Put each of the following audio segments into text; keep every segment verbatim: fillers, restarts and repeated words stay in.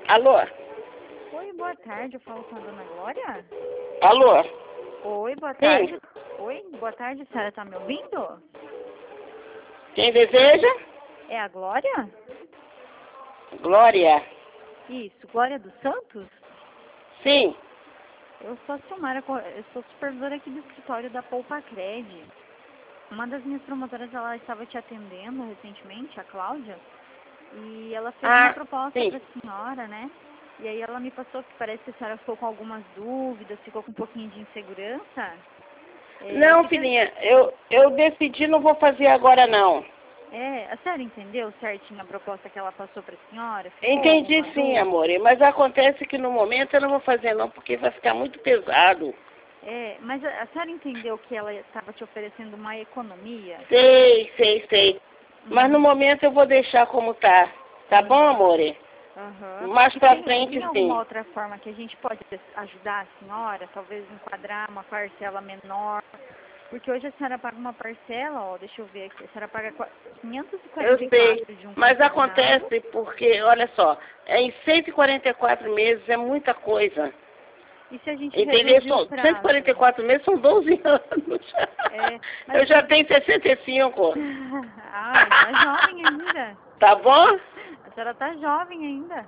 Alô? Oi, boa tarde. Eu falo com a dona Glória? Alô? Oi, boa Sim. tarde. Oi, boa tarde. A senhora tá me ouvindo? Quem deseja? É a Glória? Glória. Isso, Glória dos Santos? Sim. Eu sou a Silmara, co- eu sou supervisora aqui do escritório da Poupa Cred. Uma das minhas promotoras, ela estava te atendendo recentemente, a Cláudia, e ela fez Ah, uma proposta sim. para a senhora, né? E aí ela me passou que parece que a senhora ficou com algumas dúvidas, ficou com um pouquinho de insegurança. É, Não, que que- filhinha, eu, eu decidi não vou fazer agora não. É, a senhora entendeu certinho a proposta que ela passou para a senhora? Ficou Entendi alguma sim, dúvida? amor, mas acontece que no momento eu não vou fazer não, porque vai ficar muito pesado. É, mas a, a senhora entendeu que ela estava te oferecendo uma economia? Sei, sei, sei. Mas no Uhum. momento eu vou deixar como tá. Tá bom, amor? Aham. Mais E pra tem, frente tem alguma sim. outra forma que a gente pode ajudar a senhora? Talvez enquadrar uma parcela menor? Porque hoje a senhora paga uma parcela, ó, deixa eu ver aqui, a senhora paga qua- quinhentos e Eu quarenta e sei, quatro de um mas consignado. acontece porque, olha só, é em cento e quarenta e quatro meses é muita coisa. E se a gente Entendeu? reduzir o São cento e quarenta e prazo? quatro meses são doze anos. É, mas Eu já se... tenho sessenta e cinco. Ai, tá jovem ainda. Tá bom? A senhora tá jovem ainda.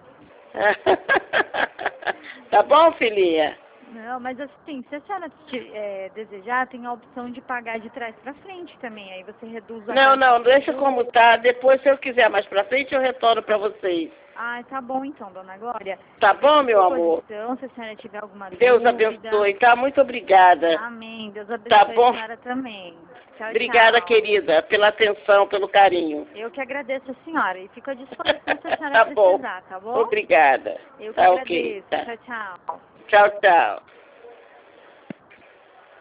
Tá bom, filhinha? Não, mas assim, se a senhora te- é, desejar, tem a opção de pagar de trás pra frente também. Aí você reduz a Não, taxa não, de deixa juros. como tá. Depois, se eu quiser mais pra frente, eu retorno pra vocês. Ah, tá bom então, dona Glória. Tá Fico à bom, meu amor? disposição, se a senhora tiver alguma Deus dúvida. abençoe, tá? Muito obrigada. Amém. Deus Tá abençoe a bom? senhora também. Tchau, Obrigada, tchau. querida, pela atenção, pelo carinho. Eu que agradeço a senhora e fico à disposição se a senhora Tá bom. precisar, tá bom? Obrigada. Eu que Tá ok. agradeço. Tá. Tchau, tchau. Tchau, tchau.